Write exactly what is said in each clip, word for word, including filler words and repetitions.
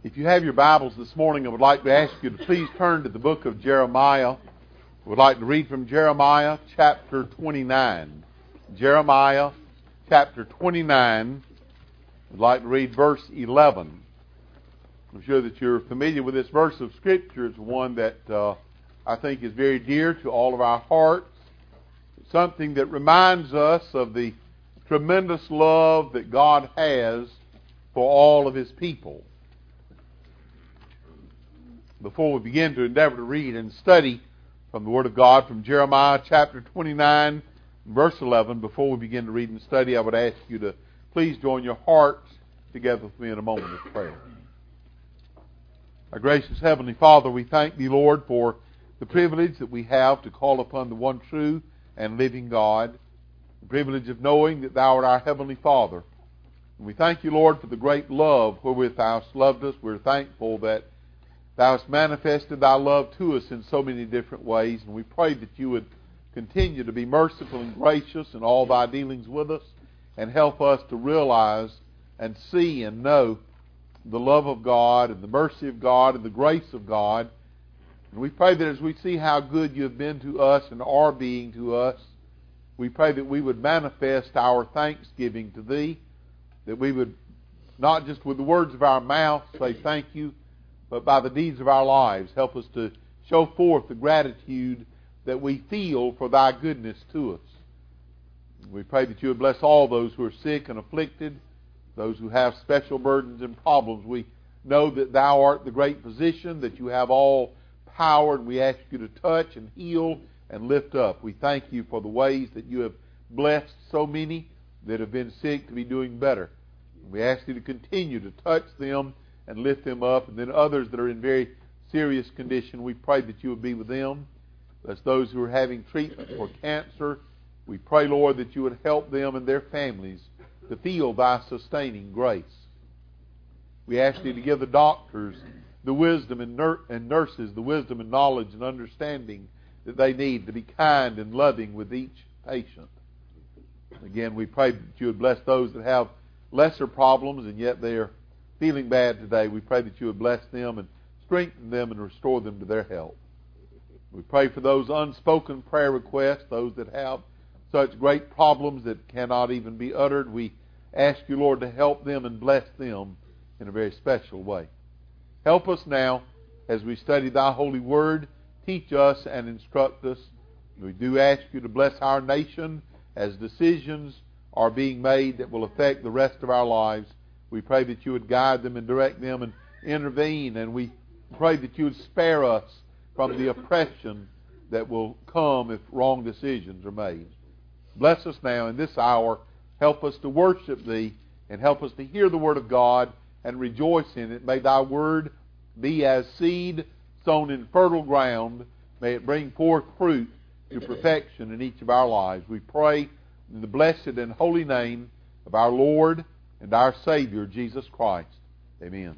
If you have your Bibles this morning, I would like to ask you to please turn to the book of Jeremiah. I would like to read from Jeremiah chapter twenty-nine. Jeremiah chapter twenty-nine. I would like to read verse eleven. I'm sure that you're familiar with this verse of Scripture. It's one that uh, I think is very dear to all of our hearts. It's something that reminds us of the tremendous love that God has for all of His people. Before we begin to endeavor to read and study from the Word of God from Jeremiah chapter twenty-nine, verse eleven, before we begin to read and study, I would ask you to please join your hearts together with me in a moment of prayer. Our gracious Heavenly Father, we thank Thee, Lord, for the privilege that we have to call upon the one true and living God, the privilege of knowing that Thou art our Heavenly Father. And we thank You, Lord, for the great love wherewith Thou hast loved us. We're thankful that Thou hast manifested Thy love to us in so many different ways, and we pray that You would continue to be merciful and gracious in all Thy dealings with us, and help us to realize and see and know the love of God and the mercy of God and the grace of God. And we pray that as we see how good You have been to us and are being to us, we pray that we would manifest our thanksgiving to Thee, that we would not just with the words of our mouth say thank You, but by the deeds of our lives help us to show forth the gratitude that we feel for Thy goodness to us. We pray that You would bless all those who are sick and afflicted, those who have special burdens and problems. We know that Thou art the great physician, that You have all power, and we ask You to touch and heal and lift up. We thank You for the ways that You have blessed so many that have been sick to be doing better. We ask You to continue to touch them and lift them up. And then others that are in very serious condition, we pray that You would be with them. Bless those who are having treatment for cancer. We pray, Lord, that You would help them and their families to feel Thy sustaining grace. We ask Thee to give the doctors the wisdom and, nur- and nurses the wisdom and knowledge and understanding that they need to be kind and loving with each patient. Again, we pray that You would bless those that have lesser problems and yet they are feeling bad today. We pray that You would bless them and strengthen them and restore them to their health. We pray for those unspoken prayer requests, those that have such great problems that cannot even be uttered. We ask You, Lord, to help them and bless them in a very special way. Help us now as we study Thy holy word. Teach us and instruct us. We do ask You to bless our nation as decisions are being made that will affect the rest of our lives. We pray that You would guide them and direct them and intervene, and we pray that You would spare us from the oppression that will come if wrong decisions are made. Bless us now in this hour. Help us to worship Thee and help us to hear the Word of God and rejoice in it. May Thy Word be as seed sown in fertile ground. May it bring forth fruit to perfection in each of our lives. We pray in the blessed and holy name of our Lord and our Savior, Jesus Christ. Amen.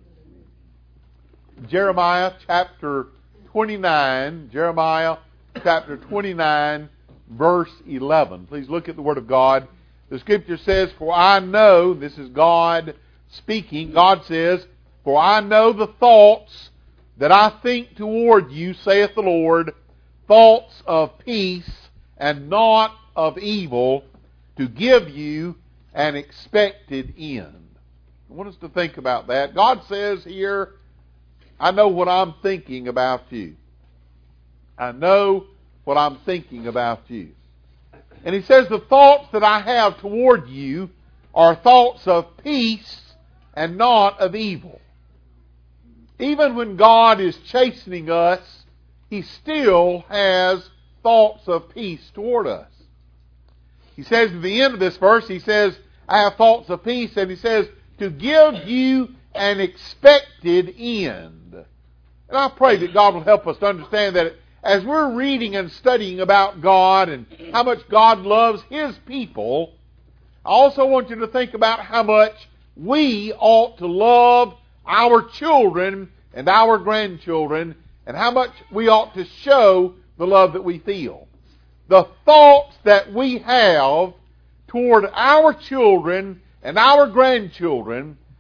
Jeremiah chapter twenty-nine. Jeremiah chapter twenty-nine, verse eleven. Please look at the Word of God. The Scripture says, "For I know," this is God speaking, God says, "For I know the thoughts that I think toward you, saith the Lord, thoughts of peace and not of evil, to give you an expected end." I want us to think about that. God says here, I know what I'm thinking about you. I know what I'm thinking about you. And He says the thoughts that I have toward you are thoughts of peace and not of evil. Even when God is chastening us, He still has thoughts of peace toward us. He says at the end of this verse, He says, I have thoughts of peace, and He says, to give you an expected end. And I pray that God will help us to understand that as we're reading and studying about God and how much God loves His people, I also want you to think about how much we ought to love our children and our grandchildren, and how much we ought to show the love that we feel. The thoughts that we have toward our children and our grandchildren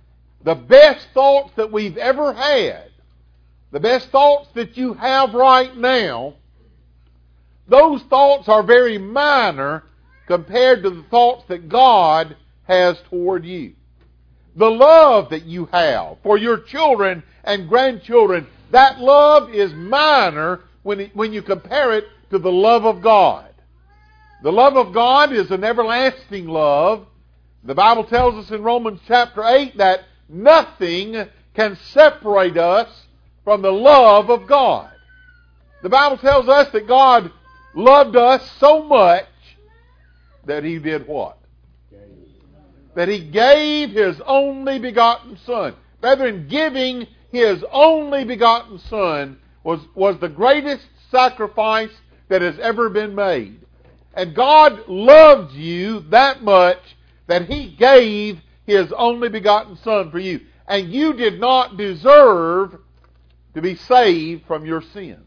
the best thoughts that we've ever had, the best thoughts that you have right now, those thoughts are very minor compared to the thoughts that God has toward you. The love that you have for your children and grandchildren, that love is minor when, it, when you compare it to the love of God. The love of God is an everlasting love. The Bible tells us in Romans chapter eight that nothing can separate us from the love of God. The Bible tells us that God loved us so much that He did what? That He gave His only begotten Son. Brethren, giving His only begotten Son was, was the greatest sacrifice that has ever been made. And God loved you that much that He gave His only begotten Son for you. And you did not deserve to be saved from your sins.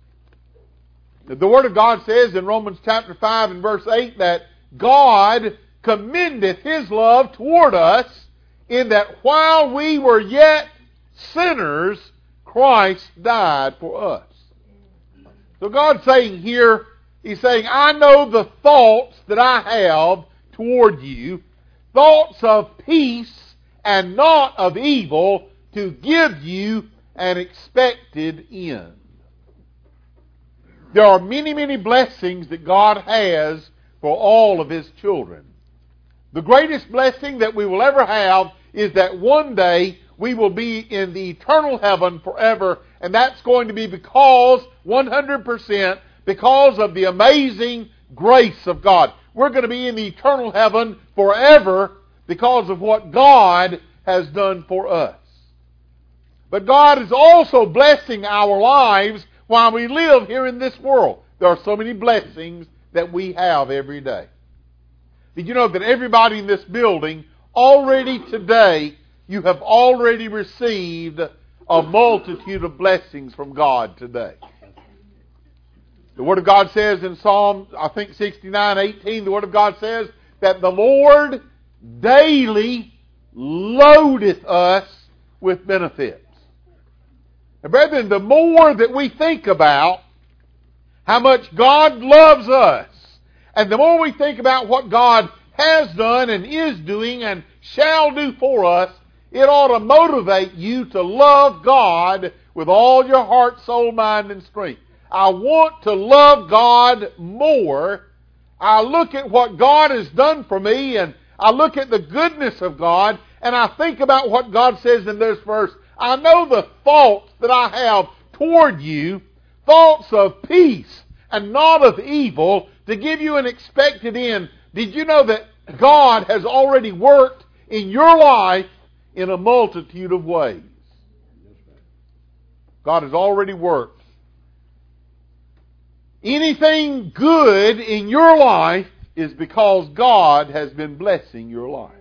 The Word of God says in Romans chapter five and verse eight that God commendeth His love toward us in that while we were yet sinners, Christ died for us. So God's saying here, He's saying, I know the thoughts that I have toward you, thoughts of peace and not of evil, to give you an expected end. There are many, many blessings that God has for all of His children. The greatest blessing that we will ever have is that one day we will be in the eternal heaven forever, and that's going to be because, one hundred percent, because of the amazing grace of God. We're going to be in the eternal heaven forever because of what God has done for us. But God is also blessing our lives while we live here in this world. There are so many blessings that we have every day. Did you know that everybody in this building, already today, you have already received a multitude of blessings from God today? The Word of God says in Psalm, I think sixty-nine eighteen, the Word of God says that the Lord daily loadeth us with benefits. And brethren, the more that we think about how much God loves us, and the more we think about what God has done and is doing and shall do for us, it ought to motivate you to love God with all your heart, soul, mind, and strength. I want to love God more. I look at what God has done for me, and I look at the goodness of God, and I think about what God says in this verse. I know the thoughts that I have toward you, thoughts of peace and not of evil, to give you an expected end. Did you know that God has already worked in your life in a multitude of ways? God has already worked. Anything good in your life is because God has been blessing your life.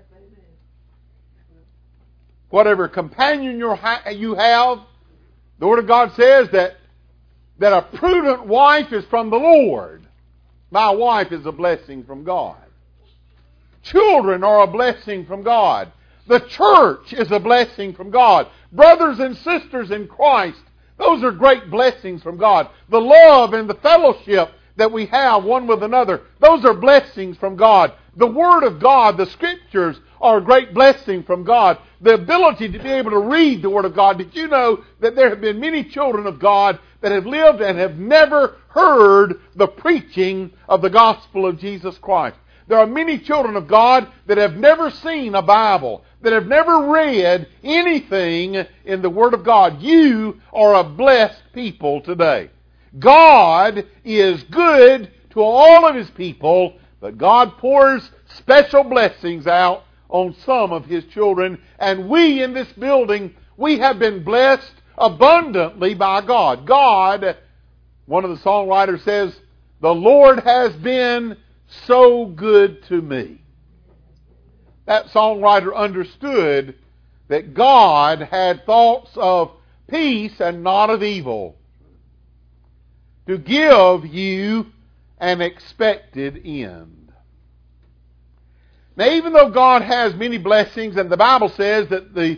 Whatever companion you have, the Word of God says that, that a prudent wife is from the Lord. My wife is a blessing from God. Children are a blessing from God. The church is a blessing from God. Brothers and sisters in Christ, those are great blessings from God. The love and the fellowship that we have one with another, those are blessings from God. The Word of God, the Scriptures, are a great blessing from God. The ability to be able to read the Word of God. Did you know that there have been many children of God that have lived and have never heard the preaching of the gospel of Jesus Christ? There are many children of God that have never seen a Bible, that have never read anything in the Word of God. You are a blessed people today. God is good to all of His people, but God pours special blessings out on some of His children. And we in this building, we have been blessed abundantly by God. God, one of the songwriters says, the Lord has been so good to me. That songwriter understood that God had thoughts of peace and not of evil, to give you an expected end. Now, even though God has many blessings, and the Bible says that the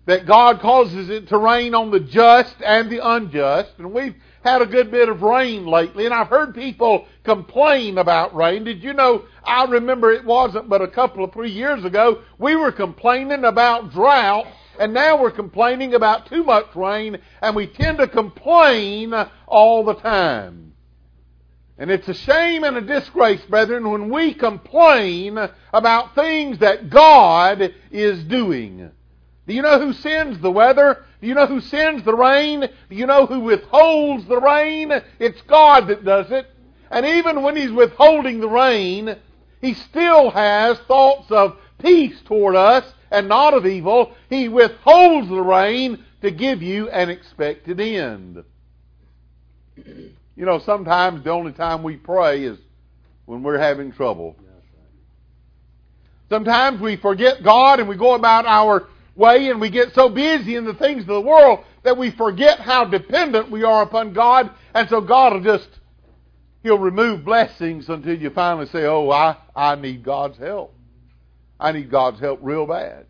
that God causes it to rain on the just and the unjust. And we've had a good bit of rain lately, and I've heard people complain about rain. Did you know, I remember it wasn't but a couple of three years ago, we were complaining about drought, and now we're complaining about too much rain, and we tend to complain all the time. And it's a shame and a disgrace, brethren, when we complain about things that God is doing. Do you know who sends the weather? Do you know who sends the rain? Do you know who withholds the rain? It's God that does it. And even when He's withholding the rain, He still has thoughts of peace toward us and not of evil. He withholds the rain to give you an expected end. You know, sometimes the only time we pray is when we're having trouble. Sometimes we forget God and we go about our way, and we get so busy in the things of the world that we forget how dependent we are upon God, and so God will just, He'll remove blessings until you finally say, oh, I, I need God's help. I need God's help real bad.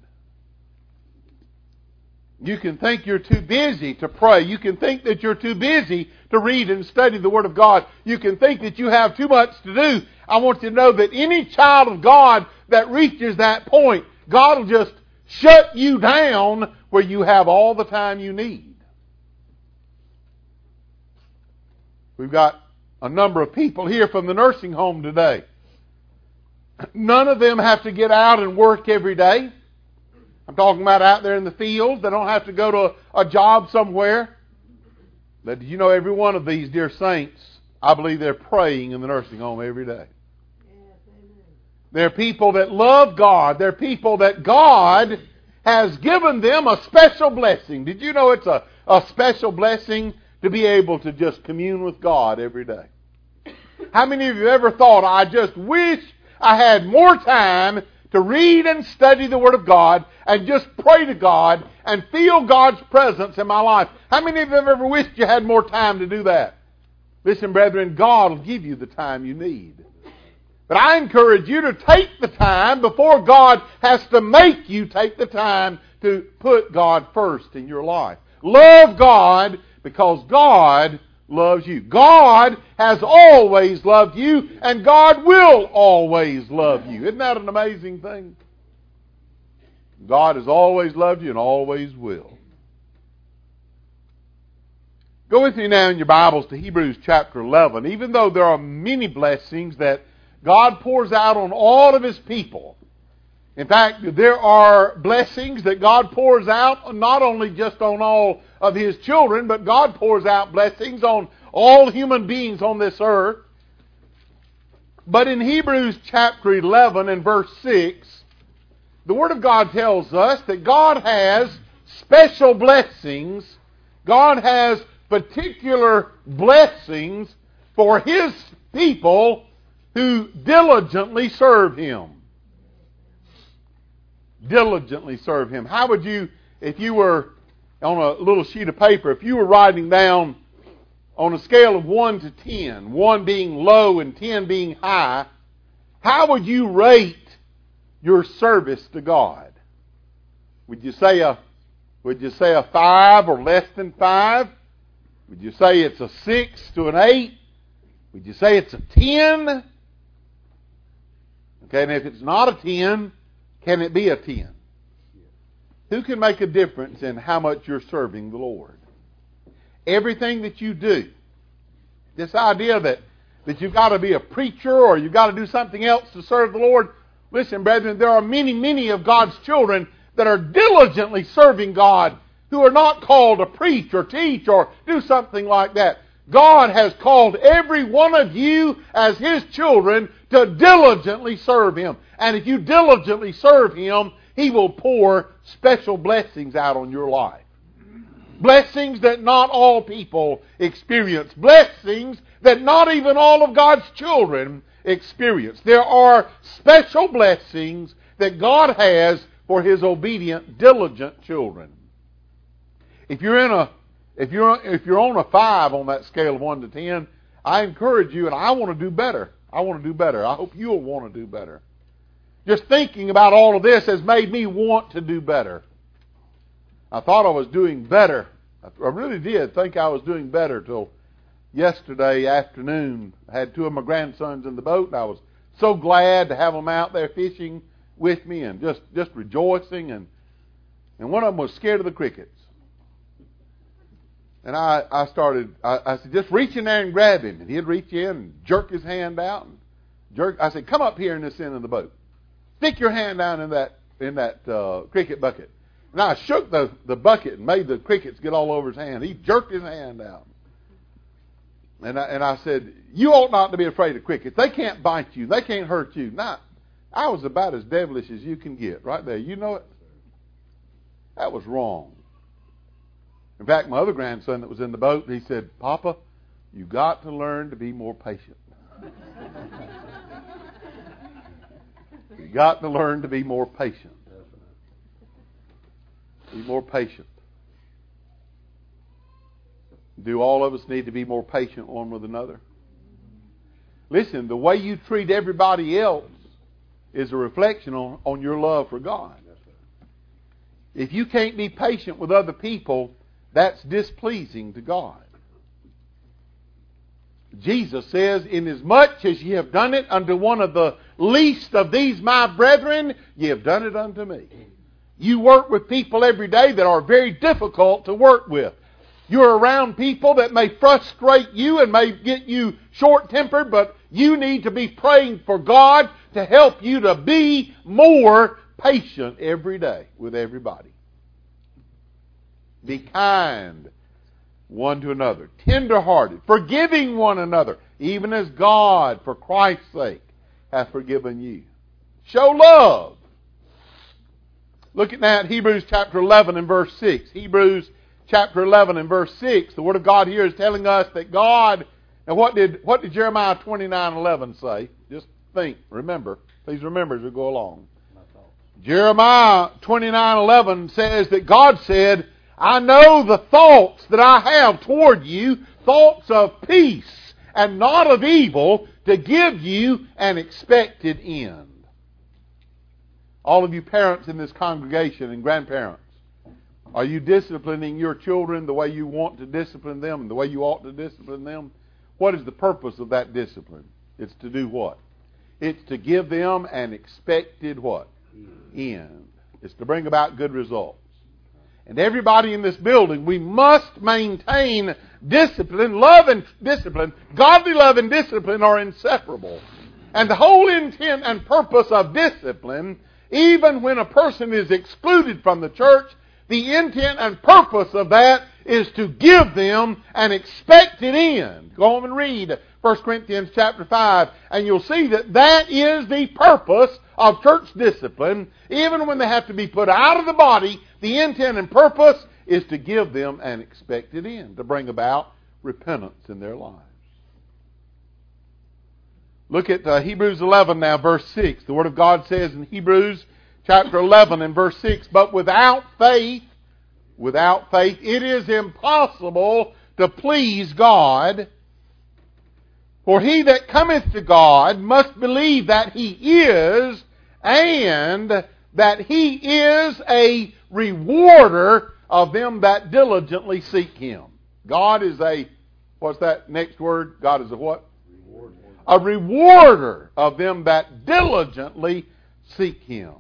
You can think you're too busy to pray. You can think that you're too busy to read and study the Word of God. You can think that you have too much to do. I want you to know that any child of God that reaches that point, God will just shut you down where you have all the time you need. We've got a number of people here from the nursing home today. None of them have to get out and work every day. I'm talking about out there in the fields. They don't have to go to a, a job somewhere. But do you know, every one of these dear saints, I believe they're praying in the nursing home every day. They're people that love God. They're people that God has given them a special blessing. Did you know it's a, a special blessing to be able to just commune with God every day? How many of you ever thought, I just wish I had more time to read and study the Word of God and just pray to God and feel God's presence in my life? How many of you have ever wished you had more time to do that? Listen, brethren, God will give you the time you need. But I encourage you to take the time before God has to make you take the time to put God first in your life. Love God because God loves you. God has always loved you, and God will always love you. Isn't that an amazing thing? God has always loved you and always will. Go with me now in your Bibles to Hebrews chapter eleven. Even though there are many blessings that God pours out on all of His people. In fact, there are blessings that God pours out not only just on all of His children, but God pours out blessings on all human beings on this earth. But in Hebrews chapter eleven and verse six, the Word of God tells us that God has special blessings. God has particular blessings for His people who diligently serve Him. Diligently serve Him. How would you, if you were on a little sheet of paper, if you were writing down on a scale of one to ten, one being low and ten being high, how would you rate your service to God? Would you say a, would you say a five or less than five? Would you say it's a six to an eight? Would you say it's a ten? Okay, and if it's not a ten, can it be a ten? Who can make a difference in how much you're serving the Lord? Everything that you do. This idea that, that you've got to be a preacher or you've got to do something else to serve the Lord. Listen, brethren, there are many, many of God's children that are diligently serving God who are not called to preach or teach or do something like that. God has called every one of you as His children to diligently serve Him. And if you diligently serve Him, He will pour special blessings out on your life. Blessings that not all people experience. Blessings that not even all of God's children experience. There are special blessings that God has for His obedient, diligent children. If you're in a If you're if you're on a five on that scale of one to ten, I encourage you, and I want to do better. I want to do better. I hope you'll want to do better. Just thinking about all of this has made me want to do better. I thought I was doing better. I really did think I was doing better till yesterday afternoon. I had two of my grandsons in the boat, and I was so glad to have them out there fishing with me and just, just rejoicing. And, and one of them was scared of the crickets. And I, I started, I, I said, just reach in there and grab him. And he'd reach in and jerk his hand out. And jerk. I said, come up here in this end of the boat. Stick your hand down in that in that uh, cricket bucket. And I shook the, the bucket and made the crickets get all over his hand. He jerked his hand out. And I, and I said, you ought not to be afraid of crickets. They can't bite you. They can't hurt you. Not, I was about as devilish as you can get right there. You know it? That was wrong. In fact, my other grandson that was in the boat, he said, Papa, you got to learn to be more patient. You got to learn to be more patient. Be more patient. Do all of us need to be more patient one with another? Listen, the way you treat everybody else is a reflection on, on your love for God. If you can't be patient with other people, that's displeasing to God. Jesus says, inasmuch as ye have done it unto one of the least of these my brethren, ye have done it unto me. You work with people every day that are very difficult to work with. You're around people that may frustrate you and may get you short-tempered, but you need to be praying for God to help you to be more patient every day with everybody. Be kind one to another, tender-hearted, forgiving one another, even as God, for Christ's sake, hath forgiven you. Show love. Look at that, Hebrews chapter eleven and verse six. Hebrews chapter eleven and verse six. The Word of God here is telling us that God, and what did what did Jeremiah twenty-nine eleven say? Just think, remember. Please remember as we go along. Jeremiah twenty-nine eleven says that God said, I know the thoughts that I have toward you, thoughts of peace and not of evil, to give you an expected end. All of you parents in this congregation and grandparents, are you disciplining your children the way you want to discipline them and the way you ought to discipline them? What is the purpose of that discipline? It's to do what? It's to give them an expected what? End. It's to bring about good results. And everybody in this building, we must maintain discipline. Love and discipline, godly love and discipline are inseparable. And the whole intent and purpose of discipline, even when a person is excluded from the church, the intent and purpose of that is to give them an expected end. Go on and read First Corinthians chapter five, and you'll see that that is the purpose of church discipline. Even when they have to be put out of the body, the intent and purpose is to give them an expected end, to bring about repentance in their lives. Look at uh, Hebrews eleven now, verse six. The Word of God says in Hebrews chapter eleven and verse six, but without faith, without faith, it is impossible to please God. For he that cometh to God must believe that He is, and that He is a rewarder of them that diligently seek Him. God is a, what's that next word? God is a what? Rewarder. A rewarder of them that diligently seek Him.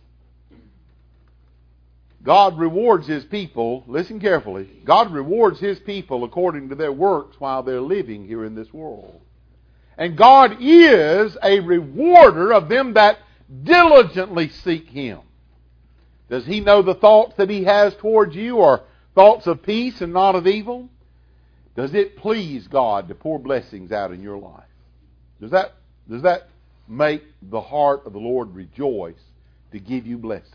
God rewards His people, listen carefully, God rewards His people according to their works while they're living here in this world. And God is a rewarder of them that diligently seek Him. Does He know the thoughts that He has towards you are thoughts of peace and not of evil? Does it please God to pour blessings out in your life? Does that, does that make the heart of the Lord rejoice to give you blessings?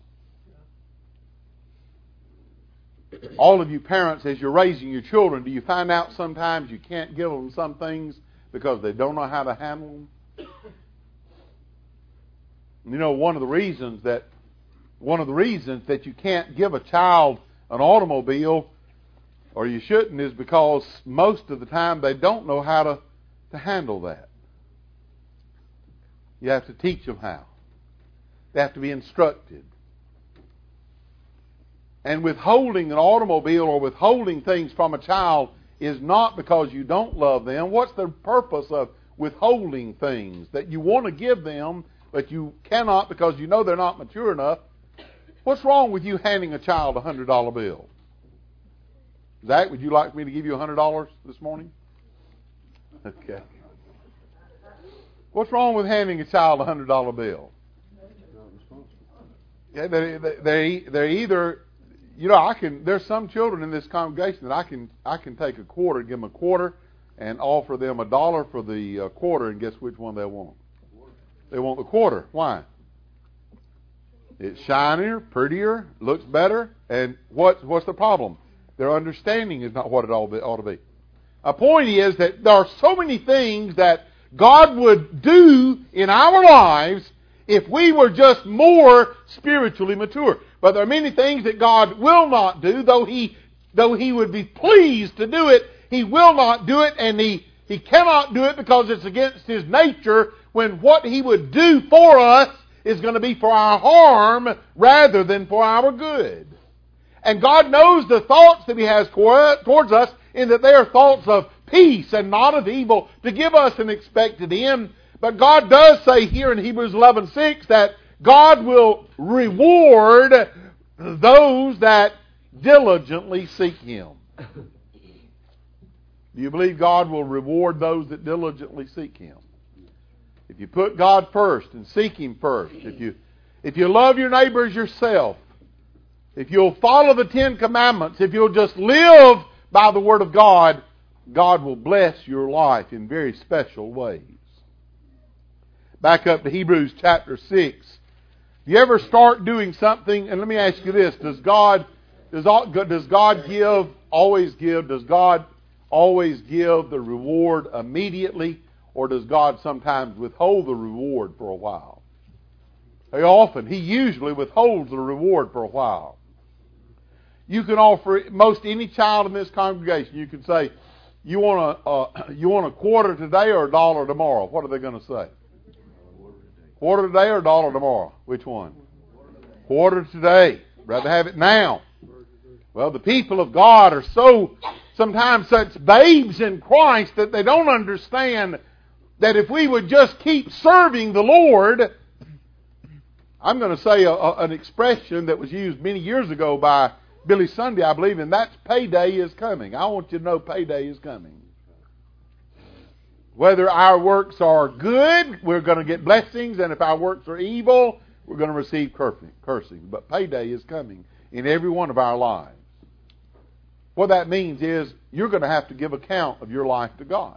All of you parents, as you're raising your children, do you find out sometimes you can't give them some things because they don't know how to handle them? You know, one of the reasons that one of the reasons that you can't give a child an automobile, or you shouldn't, is because most of the time they don't know how to, to handle that. You have to teach them how. They have to be instructed. And withholding an automobile or withholding things from a child is not because you don't love them. What's the purpose of withholding things that you want to give them, but you cannot because you know they're not mature enough? What's wrong with you handing a child a one hundred dollar bill? Zach, would you like me to give you one hundred dollars this morning? Okay. What's wrong with handing a child a one hundred dollar bill? Yeah, they, they, they, they're either, you know, I can. There's some children in this congregation that I can I can take a quarter, give them a quarter, and offer them a dollar for the uh, quarter, and guess which one they want? They want the quarter. Why? It's shinier, prettier, looks better, and what what's the problem? Their understanding is not what it ought to be. A point is that there are so many things that God would do in our lives if we were just more spiritually mature. But there are many things that God will not do, though He though He would be pleased to do it, He will not do it, and He, he cannot do it because it's against His nature, when what He would do for us is going to be for our harm rather than for our good. And God knows the thoughts that He has towards us, in that they are thoughts of peace and not of evil, to give us an expected end. But God does say here in Hebrews eleven six that God will reward those that diligently seek Him. Do you believe God will reward those that diligently seek Him? If you put God first and seek Him first, if you if you love your neighbor as yourself, if you'll follow the Ten Commandments, if you'll just live by the Word of God, God will bless your life in very special ways. Back up to Hebrews chapter six. Do you ever start doing something, and let me ask you this, does God does, all, does God give, always give, does God always give the reward immediately, or does God sometimes withhold the reward for a while? Very often, He usually withholds the reward for a while. You can offer most any child in this congregation, you can say, you want a, uh, you want a quarter today or a dollar tomorrow? What are they going to say? Quarter today or a dollar tomorrow? Which one? Quarter today. Rather have it now. Well, the people of God are so, sometimes such babes in Christ, that they don't understand that if we would just keep serving the Lord, I'm going to say a, a, an expression that was used many years ago by Billy Sunday, I believe, and that's payday is coming. I want you to know payday is coming. Whether our works are good, we're going to get blessings, and if our works are evil, we're going to receive cursing. But payday is coming in every one of our lives. What that means is you're going to have to give account of your life to God.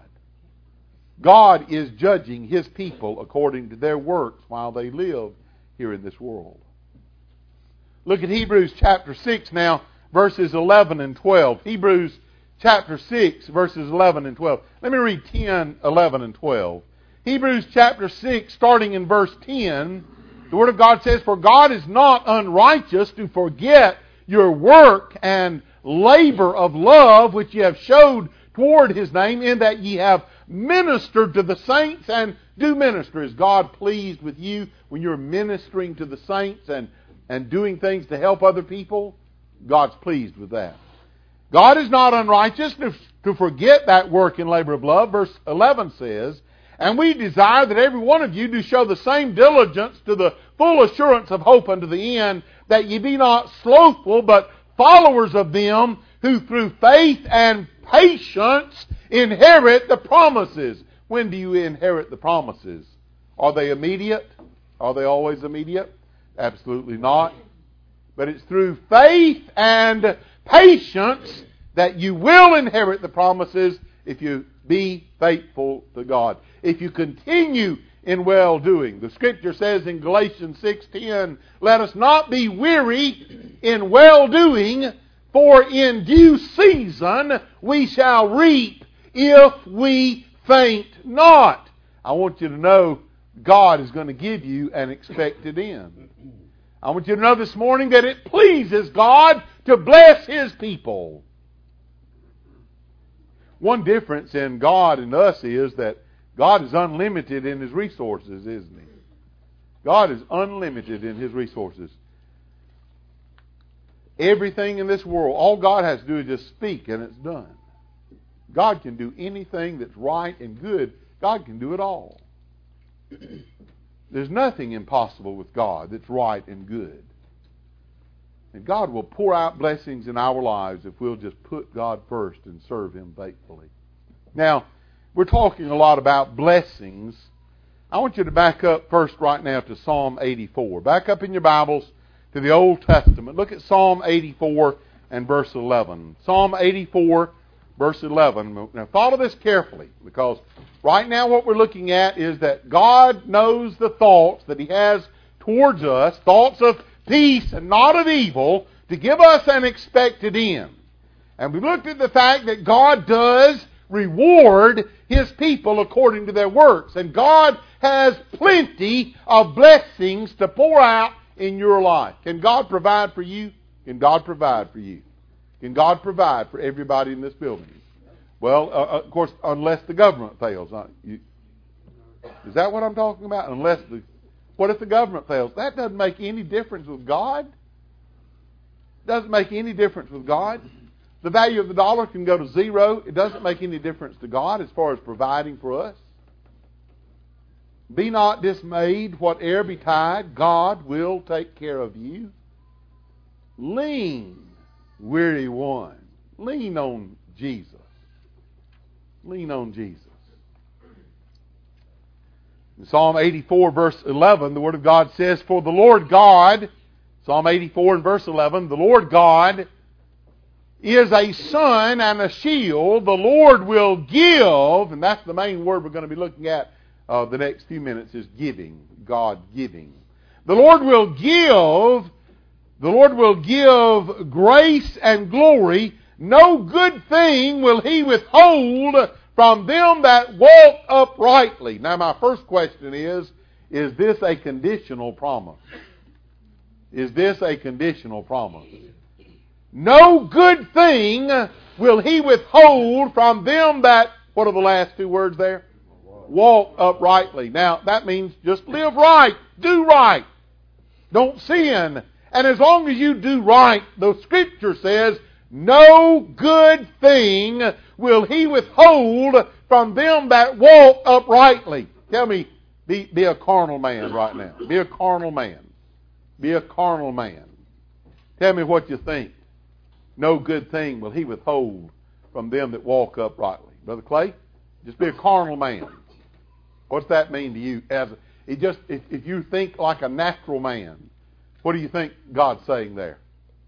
God is judging His people according to their works while they live here in this world. Look at Hebrews chapter six now, verses eleven and twelve. Hebrews chapter six, verses eleven and twelve. Let me read ten, eleven, and twelve. Hebrews chapter six, starting in verse ten, the Word of God says, "For God is not unrighteous to forget your work and labor of love, which ye have showed toward His name, in that ye have ministered to the saints," and do minister. Is God pleased with you when you're ministering to the saints and and doing things to help other people? God's pleased with that. God is not unrighteous to, to forget that work and labor of love. Verse eleven says, "And we desire that every one of you do show the same diligence to the full assurance of hope unto the end, that ye be not slothful, but followers of them who through faith and patience inherit the promises." When do you inherit the promises? Are they immediate? Are they always immediate? Absolutely not. But it's through faith and patience that you will inherit the promises if you be faithful to God. If you continue in well-doing. The Scripture says in Galatians six ten, "Let us not be weary in well-doing, for in due season we shall reap if we faint not." I want you to know God is going to give you an expected end. I want you to know this morning that it pleases God to bless His people. One difference in God and us is that God is unlimited in His resources, isn't He? God is unlimited in His resources. Everything in this world, all God has to do is just speak and it's done. God can do anything that's right and good. God can do it all. There's nothing impossible with God that's right and good. And God will pour out blessings in our lives if we'll just put God first and serve Him faithfully. Now, we're talking a lot about blessings. I want you to back up first right now to Psalm eighty-four. Back up in your Bibles to the Old Testament. Look at Psalm eighty-four and verse eleven. Psalm eighty-four, verse eleven. Now follow this carefully, because right now what we're looking at is that God knows the thoughts that He has towards us, thoughts of peace and not of evil, to give us an expected end. And we looked at the fact that God does reward His people according to their works. And God has plenty of blessings to pour out in your life. Can God provide for you? Can God provide for you? Can God provide for everybody in this building? Well, uh, of course, unless the government fails. Uh, you, is that what I'm talking about? Unless the... What if the government fails? That doesn't make any difference with God. Doesn't make any difference with God. The value of the dollar can go to zero. It doesn't make any difference to God as far as providing for us. Be not dismayed, whate'er betide, God will take care of you. Lean, weary one. Lean on Jesus. Lean on Jesus. In Psalm eighty-four, verse eleven, the Word of God says, For the Lord God, Psalm eighty-four and verse eleven, the Lord God is a sun and a shield. The Lord will give, and that's the main word we're going to be looking at uh, the next few minutes, is giving. God giving. The Lord will give, the Lord will give grace and glory. No good thing will He withhold from them that walk uprightly. Now my first question is, is this a conditional promise? Is this a conditional promise? No good thing will He withhold from them that, what are the last two words there? Walk uprightly. Now that means just live right, do right, don't sin. And as long as you do right, the Scripture says, no good thing will He withhold from them that walk uprightly. Tell me, be, be a carnal man right now. Be a carnal man. Be a carnal man. Tell me what you think. No good thing will He withhold from them that walk uprightly. Brother Clay, just be a carnal man. What's that mean to you? As it just if, if you think like a natural man, what do you think God's saying there?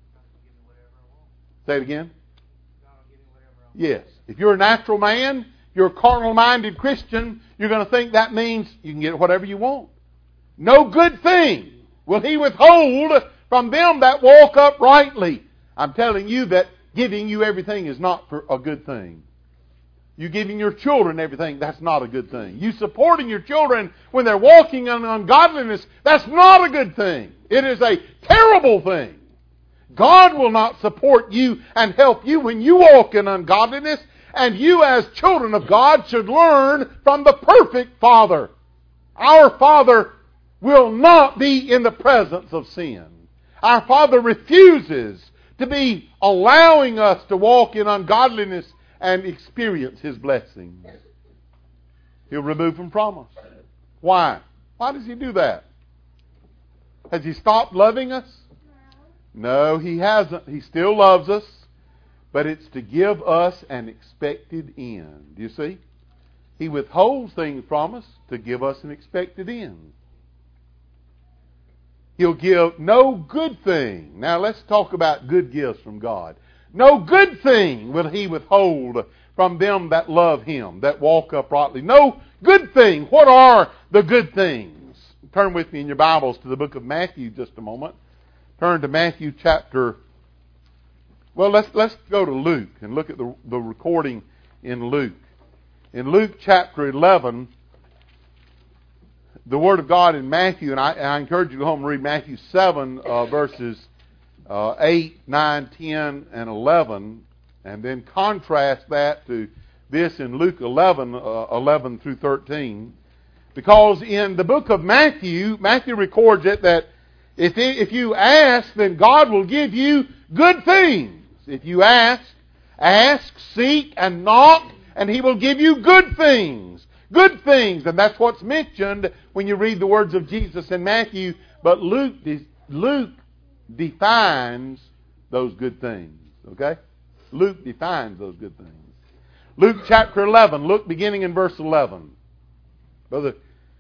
Say it again. Yes. If you're a natural man, you're a carnal-minded Christian, you're going to think that means you can get whatever you want. No good thing will He withhold from them that walk uprightly. I'm telling you that giving you everything is not for a good thing. You giving your children everything, that's not a good thing. You supporting your children when they're walking in ungodliness, that's not a good thing. It is a terrible thing. God will not support you and help you when you walk in ungodliness, and you as children of God should learn from the perfect Father. Our Father will not be in the presence of sin. Our Father refuses to be allowing us to walk in ungodliness and experience His blessings. He'll remove them from us. Why? Why does He do that? Has He stopped loving us? No, He hasn't. He still loves us, but it's to give us an expected end. Do you see? He withholds things from us to give us an expected end. He'll give no good thing. Now let's talk about good gifts from God. No good thing will He withhold from them that love Him, that walk uprightly. No good thing. What are the good things? Turn with me in your Bibles to the book of Matthew just a moment. Turn to Matthew chapter... Well, let's let's go to Luke and look at the, the recording in Luke. In Luke chapter eleven, the Word of God in Matthew, and I, and I encourage you to go home and read Matthew seven, uh, verses uh, eight, nine, ten, and eleven, and then contrast that to this in Luke eleven, uh, eleven through thirteen. Because in the book of Matthew, Matthew records it that if, if you ask, then God will give you good things. If you ask, ask, seek, and knock, and He will give you good things. Good things. And that's what's mentioned when you read the words of Jesus in Matthew. But Luke, Luke defines those good things. Okay? Luke defines those good things. Luke chapter eleven. Look beginning in verse eleven. Brother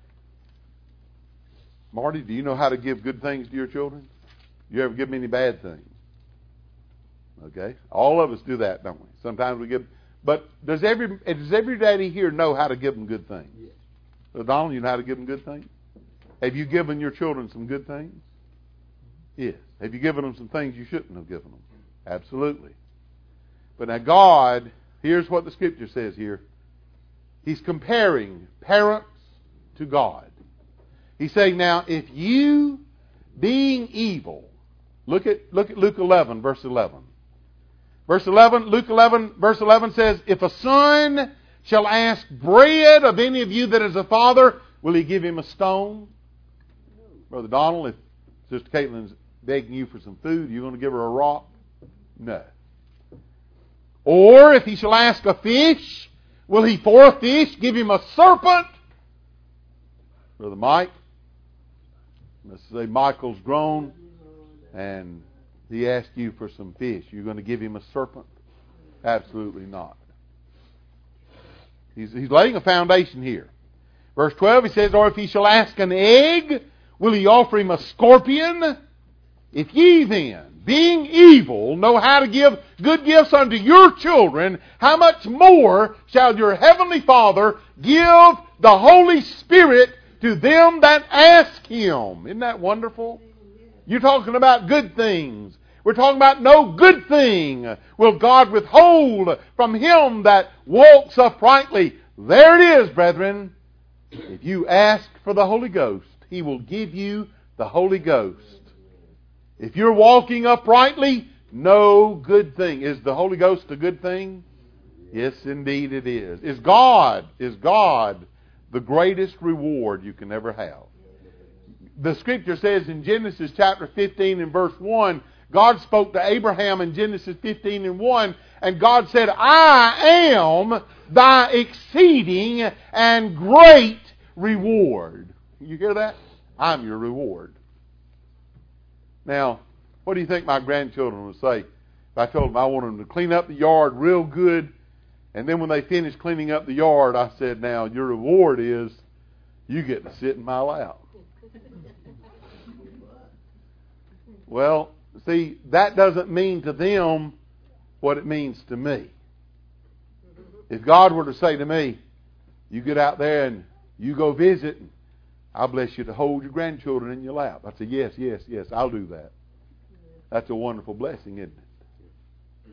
Marty, do you know how to give good things to your children? You ever give them any bad things? Okay? All of us do that, don't we? Sometimes we give... But does every does every daddy here know how to give them good things? Yes. So Donald, you know how to give them good things? Have you given your children some good things? Yes. Have you given them some things you shouldn't have given them? Absolutely. But now God, here's what the Scripture says here. He's comparing parents to God. He's saying, now, if you, being evil, look at look at Luke eleven, verse eleven. Verse eleven, Luke eleven, verse eleven says, if a son shall ask bread of any of you that is a father, will he give him a stone? Brother Donald, if Sister Caitlin's begging you for some food, are you going to give her a rock? No. Or if he shall ask a fish, will he for a fish give him a serpent? Brother Mike, let's say Michael's grown and he asked you for some fish. You're going to give him a serpent? Absolutely not. He's, he's laying a foundation here. Verse twelve, he says, or if he shall ask an egg, will he offer him a scorpion? If ye then, being evil, know how to give good gifts unto your children, how much more shall your heavenly Father give the Holy Spirit to them that ask Him? Isn't that wonderful? You're talking about good things. We're talking about no good thing will God withhold from him that walks uprightly. There it is, brethren. If you ask for the Holy Ghost, He will give you the Holy Ghost. If you're walking uprightly, no good thing. Is the Holy Ghost a good thing? Yes, indeed it is. Is God, is God the greatest reward you can ever have? The Scripture says in Genesis chapter fifteen and verse one, God spoke to Abraham in Genesis fifteen and one, and God said, I am thy exceeding and great reward. You hear that? I'm your reward. Now, what do you think my grandchildren would say if I told them I wanted them to clean up the yard real good, and then when they finished cleaning up the yard, I said, now, your reward is you get to sit in my lap. Well, see, that doesn't mean to them what it means to me. If God were to say to me, you get out there and you go visit, I'll bless you to hold your grandchildren in your lap. I'd say, yes, yes, yes, I'll do that. That's a wonderful blessing, isn't it?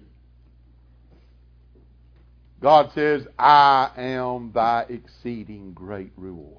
God says, I am thy exceeding great reward.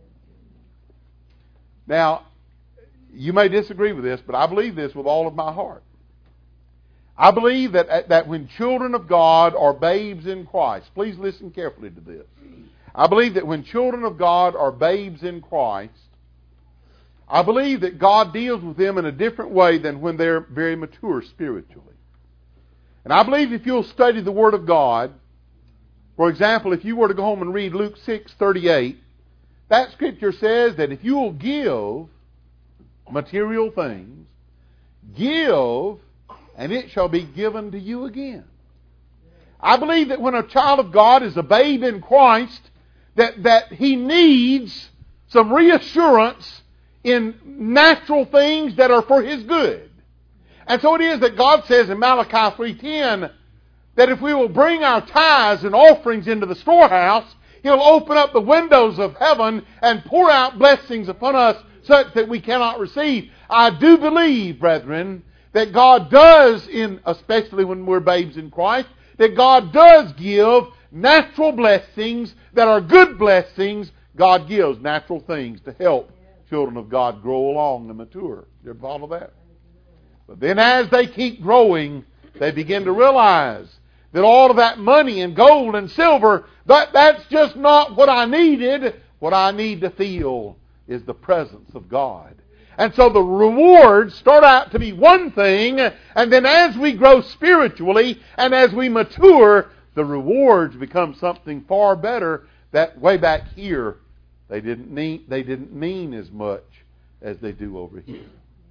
Now, you may disagree with this, but I believe this with all of my heart. I believe that, that when children of God are babes in Christ, please listen carefully to this. I believe that when children of God are babes in Christ, I believe that God deals with them in a different way than when they're very mature spiritually. And I believe if you'll study the Word of God, for example, if you were to go home and read Luke six thirty-eight, that Scripture says that if you will give material things, give, and it shall be given to you again. I believe that when a child of God is a babe in Christ, that, that he needs some reassurance in natural things that are for his good. And so it is that God says in Malachi three ten that if we will bring our tithes and offerings into the storehouse, He'll open up the windows of heaven and pour out blessings upon us such that we cannot receive. I do believe, brethren, that God does, in especially when we're babes in Christ, that God does give natural blessings that are good blessings. God gives natural things to help children of God grow along and mature. You ever follow that? But then as they keep growing, they begin to realize that all of that money and gold and silver, that, that's just not what I needed. What I need to feel is the presence of God. And so the rewards start out to be one thing, and then as we grow spiritually and as we mature, the rewards become something far better that way back here they didn't mean, they didn't mean as much as they do over here.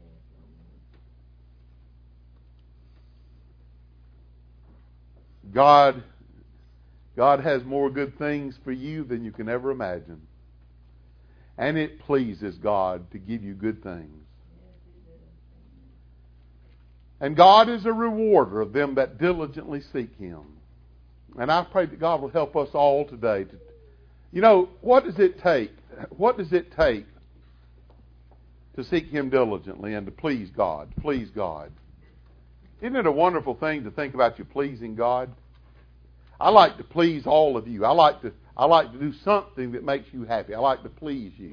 God, God has more good things for you than you can ever imagine. And it pleases God to give you good things. And God is a rewarder of them that diligently seek Him. And I pray that God will help us all today. To, you know, what does it take? What does it take to seek Him diligently and to please God? Please God. Isn't it a wonderful thing to think about you pleasing God? I like to please all of you. I like to I like to do something that makes you happy. I like to please you.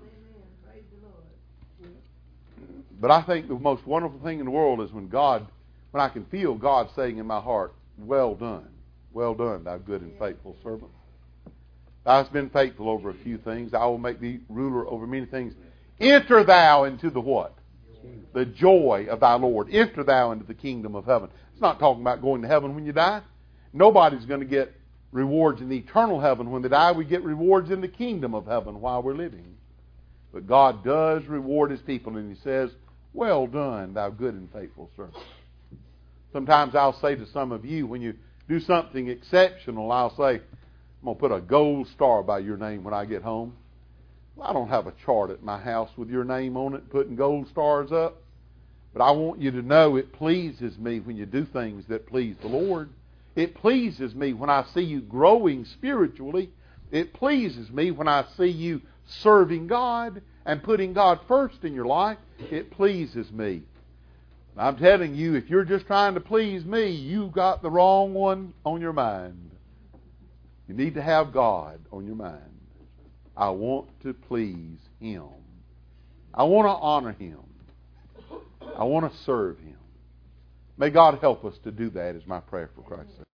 But I think the most wonderful thing in the world is when God, when I can feel God saying in my heart, well done. Well done, thou good and faithful servant. Thou hast been faithful over a few things. I will make thee ruler over many things. Enter thou into the what? The joy of thy Lord. Enter thou into the kingdom of heaven. It's not talking about going to heaven when you die. Nobody's going to get rewards in the eternal heaven when they die. We get rewards in the kingdom of heaven while we're living. But God does reward His people, and He says, well done, thou good and faithful servant. Sometimes I'll say to some of you, when you do something exceptional, I'll say, I'm going to put a gold star by your name when I get home. Well, I don't have a chart at my house with your name on it, putting gold stars up. But I want you to know it pleases me when you do things that please the Lord. It pleases me when I see you growing spiritually. It pleases me when I see you serving God and putting God first in your life. It pleases me. I'm telling you, if you're just trying to please me, you've got the wrong one on your mind. You need to have God on your mind. I want to please Him. I want to honor Him. I want to serve Him. May God help us to do that, is my prayer for Christ's sake.